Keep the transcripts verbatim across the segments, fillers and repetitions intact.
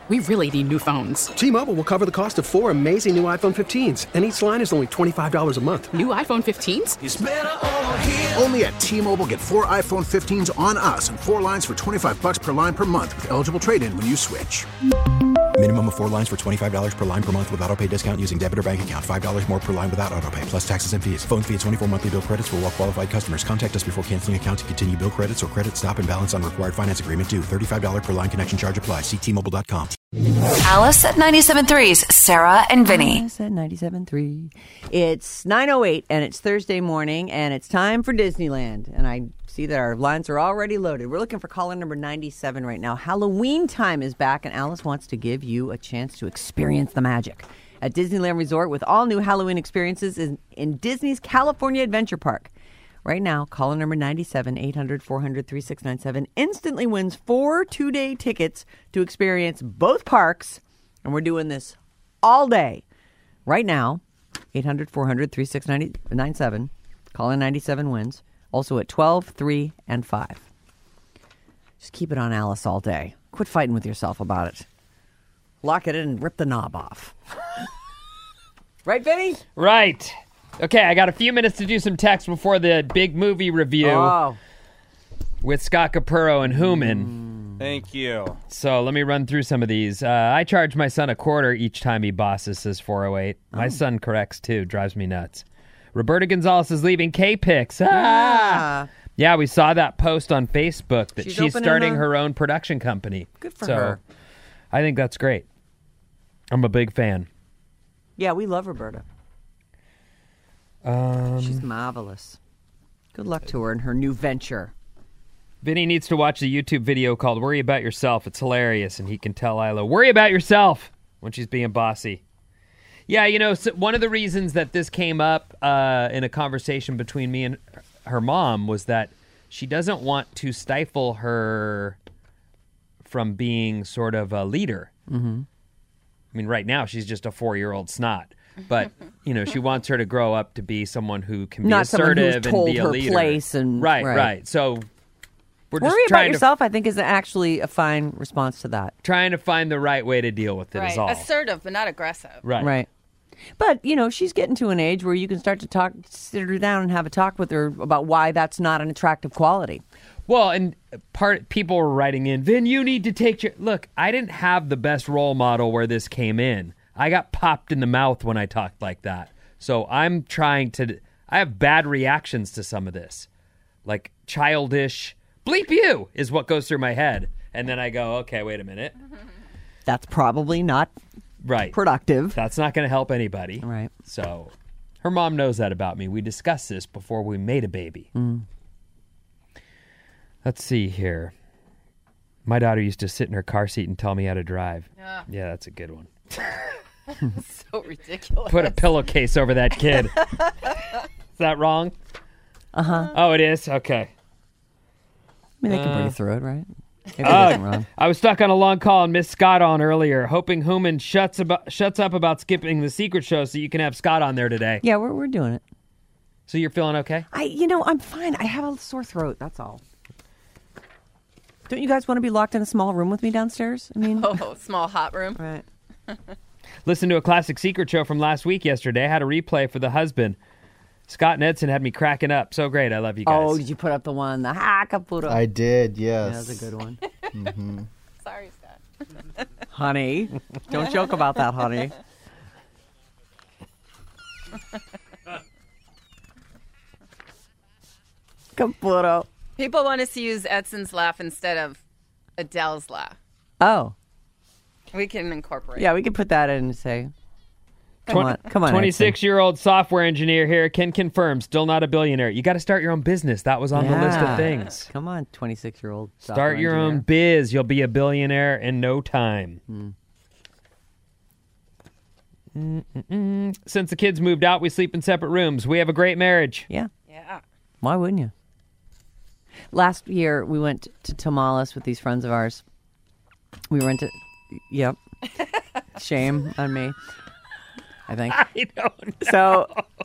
We really need new phones. T-Mobile will cover the cost of four amazing new iPhone fifteens, and each line is only twenty-five dollars a month. New iPhone fifteens? It's better over here. Only at T-Mobile, get four iPhone fifteens on us and four lines for twenty-five dollars per line per month with eligible trade-in when you switch. Minimum of four lines for twenty-five dollars per line per month with autopay discount using debit or bank account. five dollars more per line without autopay, plus taxes and fees. Phone fee at twenty-four monthly bill credits for well-qualified customers. Contact us before canceling account to continue bill credits or credit stop and balance on required finance agreement due. thirty-five dollars per line connection charge applies. See T Mobile dot com. Alice at ninety-seven point three's Sarah and Vinny. Alice at ninety-seven point three. It's nine oh eight and it's Thursday morning and it's time for Disneyland. And I see that our lines are already loaded. We're looking for caller number ninety-seven right now. Halloween time is back and Alice wants to give you a chance to experience the magic at Disneyland Resort with all new Halloween experiences in, in Disney's California Adventure Park. Right now, caller number ninety-seven, eight hundred, four hundred, thirty-six ninety-seven instantly wins four two-day tickets to experience both parks. And we're doing this all day. Right now, eight hundred, four hundred, thirty-six ninety-seven. Caller ninety-seven wins. Also at twelve, three, and five. Just keep it on Alice all day. Quit fighting with yourself about it. Lock it in and rip the knob off. Right, Vinny? Right. Okay, I got a few minutes to do some text before the big movie review Oh. with Scott Capurro and Hooman. Thank you. So let me run through some of these. Uh, I charge my son a quarter each time he bosses, says four oh eight. My Oh. son corrects, too. Drives me nuts. Roberta Gonzalez is leaving K-Pix. Ah! Yeah. Yeah, we saw that post on Facebook that She's she's, opening starting a- her own production company. Good for so, her. I think that's great. I'm a big fan. Yeah, we love Roberta. Um, She's marvelous. Good luck to her in her new venture. Vinny needs to watch the YouTube video called Worry About Yourself. It's hilarious, and he can tell Isla, worry about yourself when she's being bossy. Yeah, you know, so one of the reasons that this came up uh, in a conversation between me and her mom was that she doesn't want to stifle her from being sort of a leader. Mm-hmm. I mean, right now she's just a four-year-old snot. But, you know, she wants her to grow up to be someone who can be Not someone who's assertive and told be a her leader. place and- right, right. right. So we're just Worry about trying to yourself, I think, is actually a fine response to that. trying to find the right way to deal with it Right. is all. Assertive, but not aggressive. Right. Right. But, you know, she's getting to an age where you can start to talk, sit her down and have a talk with her about why that's not an attractive quality. Well, and part people were writing in, Vin, you need to take your... Look, I didn't have the best role model where this came in. I got popped in the mouth when I talked like that. So I'm trying to... I have bad reactions to some of this. Like childish, bleep you, is what goes through my head. And then I go, okay, wait a minute. That's probably not Right. productive. That's not going to help anybody. Right. So her mom knows that about me. We discussed this before we made a baby. Mm. Let's see here. My daughter used to sit in her car seat and tell me how to drive. Yeah. Yeah, that's a good one. So ridiculous. Put a pillowcase over that kid. Is that wrong? Uh-huh. Oh, it is? Okay. I mean, they can put Uh, you through it, right? Maybe Uh, that's wrong. I was stuck on a long call and missed Scott on earlier, hoping Hooman shuts about shuts up about skipping the secret show so you can have Scott on there today. Yeah, we're, we're doing it. So you're feeling okay? I, you know, I'm fine. I have a sore throat. That's all. Don't you guys want to be locked in a small room with me downstairs? I mean, Oh, small hot room. right. Listened to a classic secret show from last week yesterday. I had a replay for the husband. Scott and Edson had me cracking up. So great. I love you guys. Oh, did you put up the one, the ha Caputo? I did, yes. Yeah, that's a good one. Mm-hmm. Sorry, Scott. Honey, don't joke about that, honey. Caputo. People want us to use Edson's laugh instead of Adele's laugh. Oh, We can incorporate. yeah, we could put that in and say, come on, come on, Edson. twenty-six-year-old software engineer here can confirm, still not a billionaire. You got to start your own business. That was on the list Yeah. of things. Come on, twenty-six-year-old. Start your own biz. You'll be a billionaire in no time. Hmm. Mm-mm-mm. Since the kids moved out, we sleep in separate rooms. We have a great marriage. Yeah. Yeah. Why wouldn't you? Last year, we went to Tamales with these friends of ours. We rented. Yep. Shame on me, I think. I don't know. So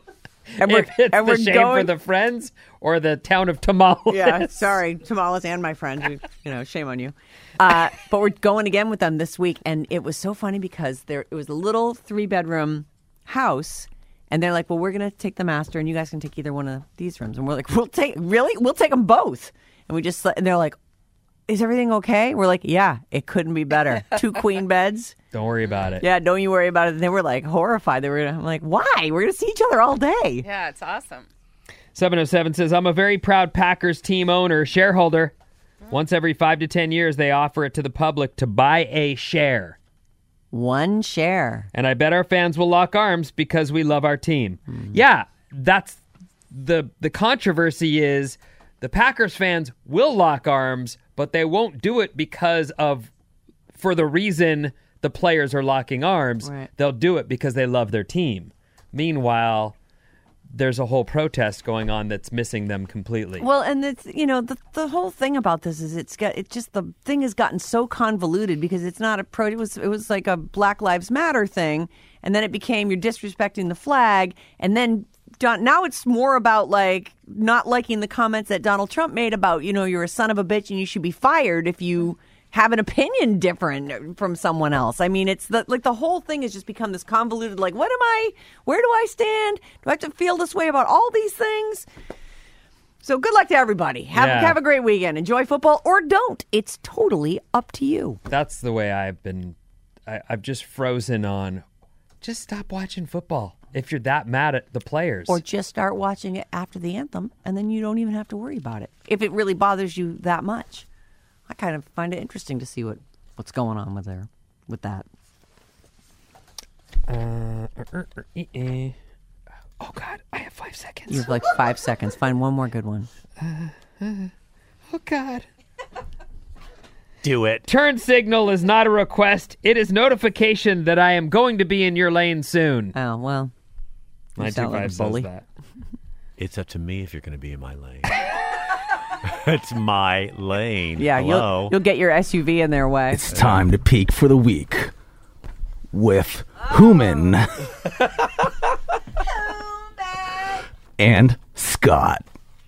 And we're, if it's and the we're shame going, for the Friends or the town of Tamales. Yeah, sorry, Tamales and my friends. We, you know, shame on you. Uh, but we're going again with them this week, and it was so funny because there it was a little three-bedroom house, and they're like, "Well, we're going to take the master, and you guys can take either one of these rooms." And we're like, "We'll take really? We'll take them both." And we just and they're like, "Is everything okay?" We're like, "Yeah, it couldn't be better. Two queen beds." Don't worry about it. Yeah, don't you worry about it. And they were like horrified. They were I'm like, "Why? We're going to see each other all day." Yeah, it's awesome. seven oh seven says, I'm a very proud Packers team owner, shareholder. Once every five to ten years, they offer it to the public to buy a share. One share. And I bet our fans will lock arms because we love our team. Mm. Yeah, that's the the controversy is the Packers fans will lock arms, but they won't do it because of, for the reason the players are locking arms. Right. They'll do it because they love their team. Meanwhile, there's a whole protest going on that's missing them completely. Well, and it's, you know, the the whole thing about this is it's got it just the thing has gotten so convoluted because it's not a pro. It was it was like a Black Lives Matter thing, and then it became you're disrespecting the flag, and then Don, now it's more about like not liking the comments that Donald Trump made about, you know, you're a son of a bitch and you should be fired if you have an opinion different from someone else. I mean, it's the, like the whole thing has just become this convoluted, like, what am I, where do I stand? Do I have to feel this way about all these things? So good luck to everybody. Have, Yeah. have a great weekend. Enjoy football or don't. It's totally up to you. That's the way I've been. I, I've just frozen on, just stop watching football if you're that mad at the players. Or just start watching it after the anthem, and then you don't even have to worry about it if it really bothers you that much. I kind of find it interesting to see what, what's going on with there with that. Uh, uh, uh, uh, uh. Oh, God, I have five seconds. You have like five seconds. Find one more good one. Uh, uh, oh, God. Do it. Turn signal is not a request. It is notification that I am going to be in your lane soon. Oh, well. nine two five says that. It's up to me if you're going to be in my lane. It's my lane. Yeah, Hello? you'll, you'll get your S U V in their way. It's time to peak for the week with Human and Scott.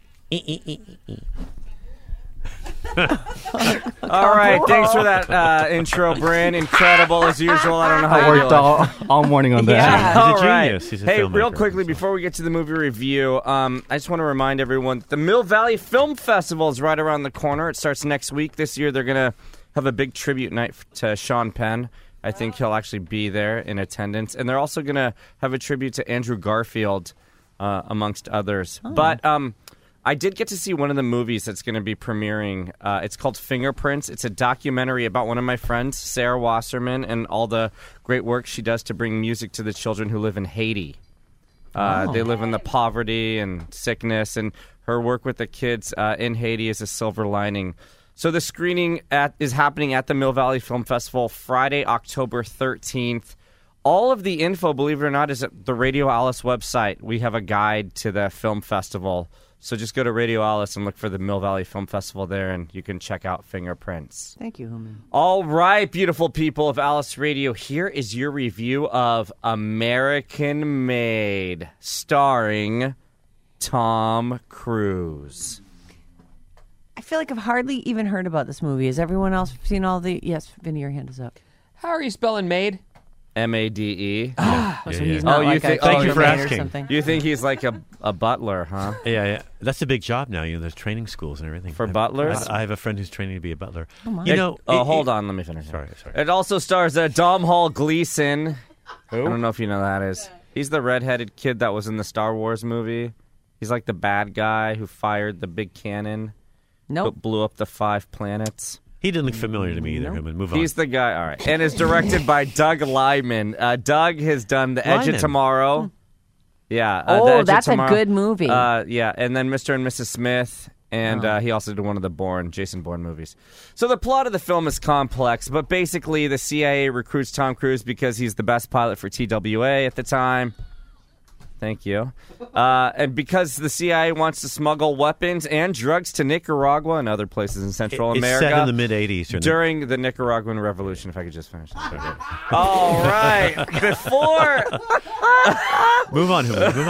All right, thanks for that uh, intro, Bryn. Incredible as usual. I don't know how I you worked do it. all, all morning on that. Yeah, He's a all right. genius. He's a hey, real filmmaker, quickly so. before we get to the movie review, um, I just want to remind everyone the Mill Valley Film Festival is right around the corner. It starts next week. This year, they're gonna have a big tribute night to Sean Penn. I think he'll actually be there in attendance, and they're also gonna have a tribute to Andrew Garfield, uh, amongst others. Oh. But um, I did get to see one of the movies that's going to be premiering. Uh, it's called Fingerprints. It's a documentary about one of my friends, Sarah Wasserman, and all the great work she does to bring music to the children who live in Haiti. Uh, Oh. They live in the poverty and sickness, and her work with the kids uh, in Haiti is a silver lining. So the screening at, is happening at the Mill Valley Film Festival Friday, October thirteenth. All of the info, believe it or not, is at the Radio Alice website. We have a guide to the film festival. So just go to Radio Alice and look for the Mill Valley Film Festival there, and you can check out Fingerprints. Thank you, Human. All right, beautiful people of Alice Radio, here is your review of American Made, starring Tom Cruise. I feel like I've hardly even heard about this movie. Has everyone else seen all the... Yes, Vinny, your hand is up. How are you spelling made? M A D E. Oh, so yeah, he's yeah. not Oh, you like think- a thank you for mermaid or asking. something. You think he's like a, a butler, huh? Yeah, yeah. That's a big job now. You know, there's training schools and everything. For I have- butlers? I, I have a friend who's training to be a butler. Oh, my. You know, Oh, it- hold it- on. Let me finish. Sorry, sorry. It also stars uh, Dom Hall Gleason. I don't know if you know who that is. He's the redheaded kid that was in the Star Wars movie. He's like the bad guy who fired the big cannon. Nope. That blew up the five planets. He didn't look familiar to me either. Him and move on. He's the guy. All right. And is directed by Doug Liman. Uh, Doug has done The Edge Liman. of Tomorrow. Yeah. Uh, Oh, The Edge of that's a Tomorrow. good movie. Uh, yeah. And then Mister and Missus Smith. And Oh. uh, he also did one of the Bourne, Jason Bourne movies. So the plot of the film is complex, but basically the C I A recruits Tom Cruise because he's the best pilot for T W A at the time. Thank you. Uh, and because the C I A wants to smuggle weapons and drugs to Nicaragua and other places in Central it's America. set in the mid-eighties. or in the- During the Nicaraguan Revolution, if I could just finish this. All right. Before... Move on, Hulu, move on.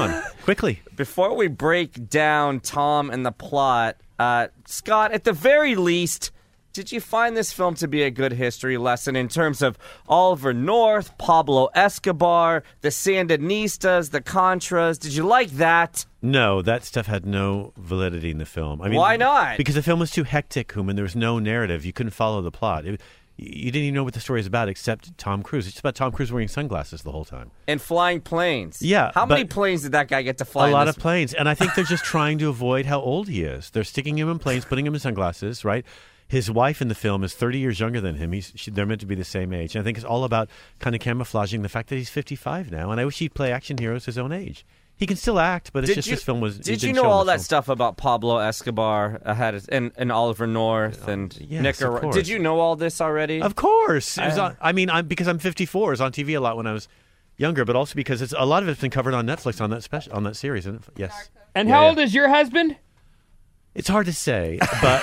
Quickly. Before we break down Tom and the plot, uh, Scott, at the very least, did you find this film to be a good history lesson in terms of Oliver North, Pablo Escobar, the Sandinistas, the Contras? Did you like that? No, that stuff had no validity in the film. I mean, why not? Because the film was too hectic, Human. There was no narrative. You couldn't follow the plot. It, you didn't even know what the story is about except Tom Cruise. It's about Tom Cruise wearing sunglasses the whole time. And flying planes. Yeah. How many planes did that guy get to fly? A in lot this of planes. And I think they're just trying to avoid how old he is. They're sticking him in planes, putting him in sunglasses, right? His wife in the film is thirty years younger than him. He's, she, they're meant to be the same age. And I think it's all about kind of camouflaging the fact that he's fifty-five now. And I wish he'd play action heroes his own age. He can still act, but it's Did just you- this film was. Did you know all that stuff about Pablo Escobar ahead of, and, and Oliver North and yes, Nicaragua? of course. Did you know all this already? Of course. It was I- on, I mean, I'm, because I'm fifty-four. It was on T V a lot when I was younger, but also because it's a lot of it's been covered on Netflix on that special on that series. And yes. And Yeah, how yeah. old is your husband? It's hard to say, but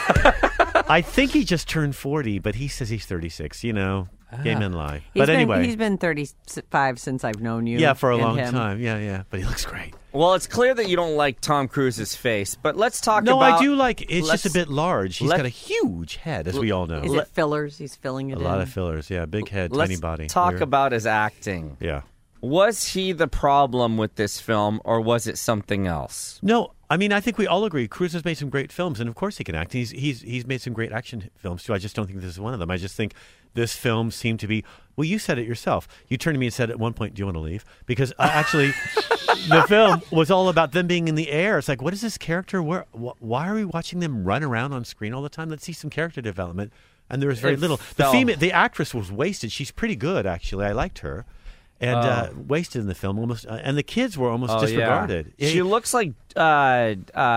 I think he just turned forty, but he says he's thirty-six. You know, gay men lie. He's But been, anyway, he's been thirty-five since I've known you. yeah, for a and long him. time. Yeah, yeah. But he looks great. Well, it's clear that you don't like Tom Cruise's face, but let's talk No, about... I do like. It's just a let's- bit large. He's let- got a huge head, as we all know. Is it fillers? He's filling it a in. lot of fillers. Yeah, big head, Let's tiny body. talk Weird. about his acting. Yeah. Was he the problem with this film, or was it something else? No, I mean, I think we all agree. Cruise has made some great films, and of course he can act. He's he's he's made some great action films too. I just don't think this is one of them. I just think this film seemed to be. Well, you said it yourself. You turned to me and said at one point, "Do you want to leave?" Because uh, actually, the film was all about them being in the air. It's like, what is this character? Where? Wh- why are we watching them run around on screen all the time? Let's see some character development. And there was very It little. The fell- female, the actress was wasted. She's pretty good, actually. I liked her. And uh, wasted in the film, almost, uh, and the kids were almost Oh, disregarded. yeah. It- She looks like uh,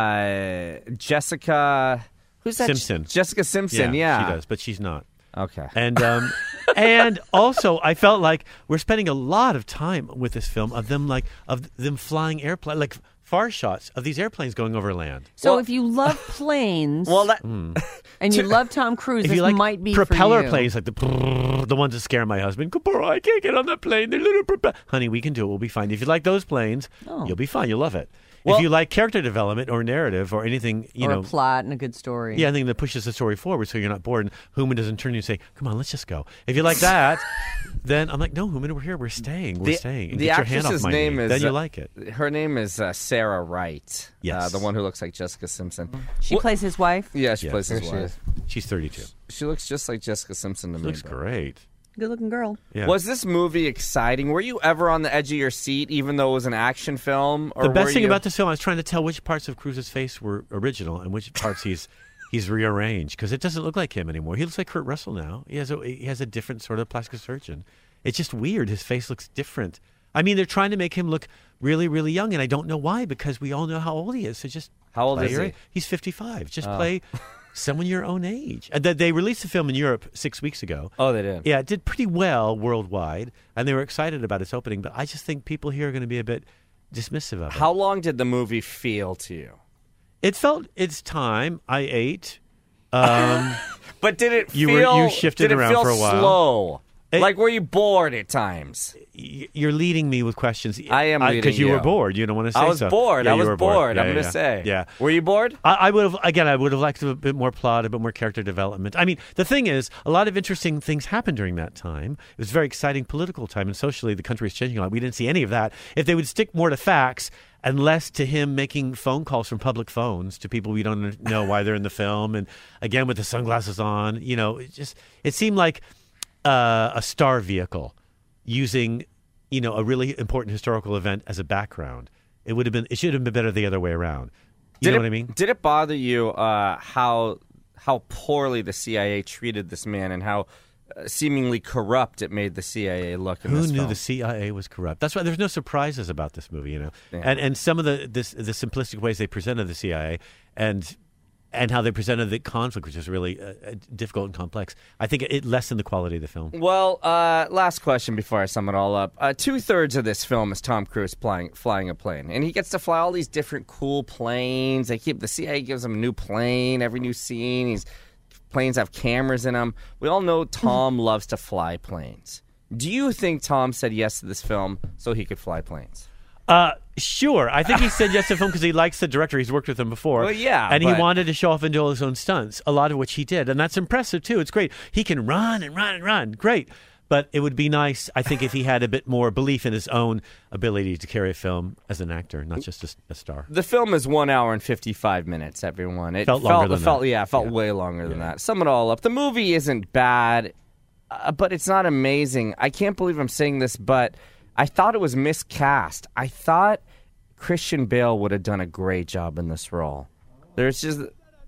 uh, Jessica... Who's that? Simpson. Jessica Simpson, yeah. she does, but she's not. Okay. And um, and also, I felt like we're spending a lot of time with this film of them like of them flying airplane, like far shots of these airplanes going over land. So Well- if you love planes Well, that... and you love Tom Cruise, If this you like might be propeller for you. planes, like the the ones that scare my husband. Kapora, I can't get on that plane. They're little propeller. Honey, we can do it. We'll be fine. If you like those planes, Oh. you'll be fine. You'll love it. Well- if you like character development or narrative or anything, you or know, a plot and a good story. yeah, anything that pushes the story forward so you're not bored and Human doesn't turn to you and say, come on, let's just go. If you like that, then I'm like, no, Human, we're here. We're staying. We're The, staying. And the get your hand off actress's my name knee. is... Then you uh, like it. Her name is uh, Sarah Wright. Yes. Uh, the one who looks like Jessica Simpson. She What- plays his wife. Yeah, she Yeah, plays his there she wife. She's thirty-two. She looks just like Jessica Simpson to She me. looks but- great. Good looking girl. Yeah. Was this movie exciting? Were you ever on the edge of your seat, even though it was an action film? Or the best were thing you... about this film, I was trying to tell which parts of Cruise's face were original and which parts he's he's rearranged because it doesn't look like him anymore. He looks like Kurt Russell now. He has a he has a different sort of plastic surgeon. It's just weird. His face looks different. I mean, they're trying to make him look really, really young, and I don't know why because we all know how old he is. So just How old play is your- he? He's fifty-five. Just Oh. play someone your own age. And they released the film in Europe six weeks ago. Oh, they did? Yeah, it did pretty well worldwide, and they were excited about its opening. But I just think people here are going to be a bit dismissive of it. How long did the movie feel to you? It felt its time. I ate. Um, But did it You were- feel... you shifted did it around feel for a while. slow? It- like, were you bored at times? y- you're leading me with questions. I am leading because you you. were bored. You don't want to say I was so. bored. Yeah, I you was were bored. Yeah, I'm yeah, going to yeah. say. Yeah. Were you bored? I, I would have again. I would have liked a bit more plot, a bit more character development. I mean, the thing is, a lot of interesting things happened during that time. It was a very exciting political time, and socially, the country is changing a lot. We didn't see any of that. If they would stick more to facts and less to him making phone calls from public phones to people we don't know why they're in the film, and again with the sunglasses on, you know, it just it seemed like uh, a star vehicle using, you know, a really important historical event as a background. It would have been. It should have been better the other way around. You Did know it, what I mean? Did it bother you uh, how how poorly the C I A treated this man and how uh, seemingly corrupt it made the C I A look in Who this knew film? the C I A was corrupt? That's why there's no surprises about this movie, you know. Yeah. And and some of the this the simplistic ways they presented the C I A and and how they presented the conflict, which is really uh, uh, difficult and complex. I think it lessened the quality of the film. Well, uh, last question before I sum it all up. Uh, Two thirds of this film is Tom Cruise flying, flying a plane, and he gets to fly all these different cool planes. They keep the C I A gives him a new plane every new scene. These planes have cameras in them. We all know Tom loves to fly planes. Do you think Tom said yes to this film so he could fly planes? Uh, sure. I think he said yes to the film because he likes the director. He's worked with him before. Well, yeah, And but- he wanted to show off and do all his own stunts, a lot of which he did. And that's impressive, too. It's great. He can run and run and run. Great. But it would be nice, I think, if he had a bit more belief in his own ability to carry a film as an actor, not just a, a star. The film is one hour and fifty-five minutes, everyone. It Felt longer than it felt, that. Yeah, it felt Yeah. way longer than that. Sum it all up. The movie isn't bad, uh, but it's not amazing. I can't believe I'm saying this, but I thought it was miscast. I thought Christian Bale would have done a great job in this role. There's just...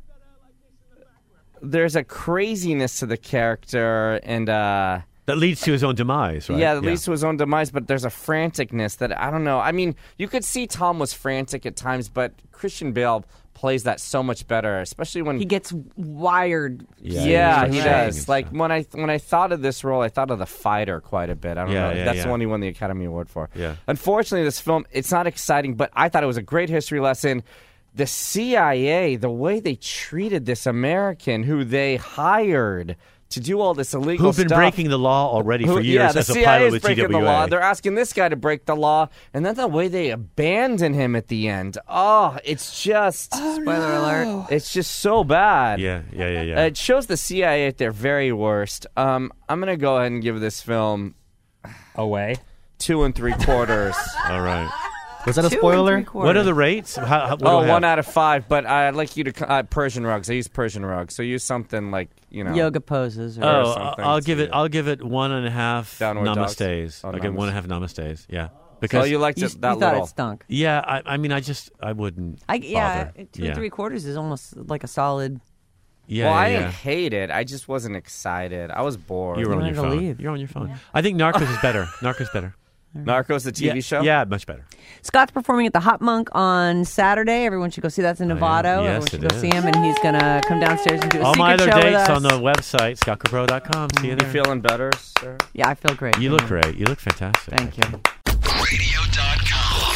There's a craziness to the character, and... uh That leads to his own demise, right? Yeah, that leads to his own demise, but there's a franticness that, I don't know. I mean, you could see Tom was frantic at times, but Christian Bale plays that so much better, especially when... He gets wired. Yeah, Yeah, he he starts does. shaking Like, and when I when I thought of this role, I thought of The Fighter quite a bit. I don't Yeah, know. yeah, That's yeah. the one he won the Academy Award for. Yeah. Unfortunately, this film, it's not exciting, but I thought it was a great history lesson. The C I A, the way they treated this American who they hired to do all this illegal Who've been stuff. breaking the law already Who- for years yeah, the as a C I A pilot is with breaking T W A. the law. They're asking this guy to break the law, and then the way they abandon him at the end. Oh, it's just Spoiler alert. It's just so bad. Yeah, yeah, yeah, yeah. Uh, It shows the C I A at their very worst. Um, I'm gonna go ahead and give this film Away. two and three quarters. All right. Was that a Two and spoiler? three quarters. What are the rates? How, how, what do Oh, I have? one out of five. But I'd like you to uh, Persian rugs. I use Persian rugs, so use something like you know. Yoga poses. Or Oh, I'll, something I'll to give it. you. I'll give it one and a half Downward dogs? namastes. Oh, I'll give namas- one and a half namastes. Yeah, Oh, because you liked you, it that you thought little. it stunk. yeah, I, I mean, I just I wouldn't. I, yeah, bother. two yeah. and three quarters is almost like a solid. Yeah, well, yeah, I yeah. didn't hate it. I just wasn't excited. I was bored. You were on wanted your to phone. leave. You're on your phone. I think Narcos is better. Narcos better. Narcos, the T V yeah, show. Yeah, much better. Scott's performing at the Hot Monk on Saturday. Everyone should go see that's in Novato. Oh, Yes, Everyone it should go is. see him, and he's gonna come downstairs and do a All secret my other show with dates us. on the website, scott capro dot com. See you You there. feeling better, sir? Yeah, I feel great. You look great. You look fantastic. Thank you. radio dot com.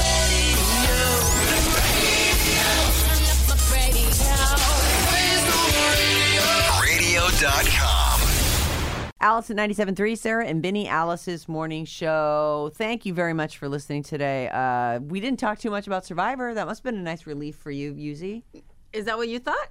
radio dot com. Alice at ninety-seven point three, Sarah and Benny, Alice's morning show. Thank you very much for listening today. Uh, we didn't talk too much about Survivor. That must have been a nice relief for you, Yuzi. Is that what you thought?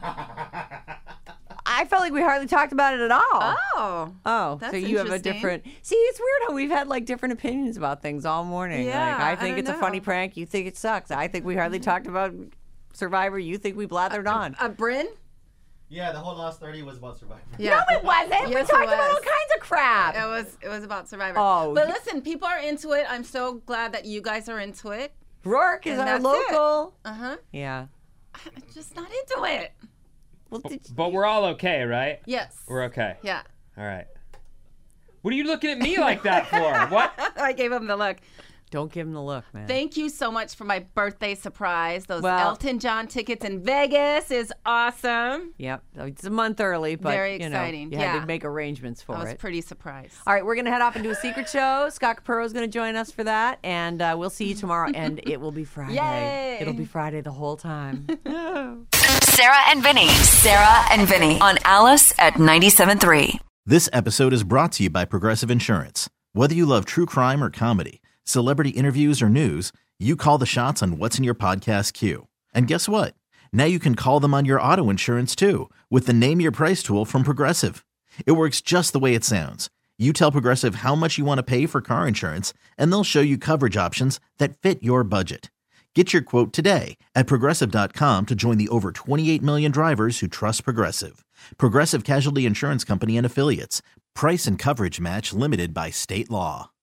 I felt like we hardly talked about it at all. Oh. Oh, That's so you have a interesting. different. See, it's weird how we've had like different opinions about things all morning. Yeah, like, I I think don't it's a funny know. prank. You think it sucks. I think we hardly talked about Survivor. You think we blathered on. Uh, Bryn? Yeah, the whole last thirty was about Survivor. Yeah. No, it wasn't. we Yes, talked it about all was. kinds of crap. It was it was about Survivor. Oh, but you- listen, people are into it. I'm so glad that you guys are into it. Rourke is And our that's local. Uh huh. Yeah. I'm just not into it. Well, did you- But we're all okay, right? Yes. We're okay. Yeah. All right. What are you looking at me like that for? What? I gave him the look. Don't give him the look, man. Thank you so much for my birthday surprise. Those Well- Elton John tickets in Vegas is awesome. Yep. It's a month early, but Very you know, exciting. you had Yeah. to make arrangements for I was it. pretty surprised. All right, we're going to head off and do a secret show. Scott Capurro is going to join us for that, and uh, we'll see you tomorrow, and it will be Friday. Yay. It'll be Friday the whole time. Sarah and Vinny. Sarah and Vinny on Alice at ninety-seven point three. This episode is brought to you by Progressive Insurance. Whether you love true crime or comedy, celebrity interviews or news, you call the shots on what's in your podcast queue. And guess what? Now you can call them on your auto insurance too with the Name Your Price tool from Progressive. It works just the way it sounds. You tell Progressive how much you want to pay for car insurance, and they'll show you coverage options that fit your budget. Get your quote today at Progressive dot com to join the over twenty-eight million drivers who trust Progressive. Progressive Casualty Insurance Company and Affiliates. Price and coverage match limited by state law.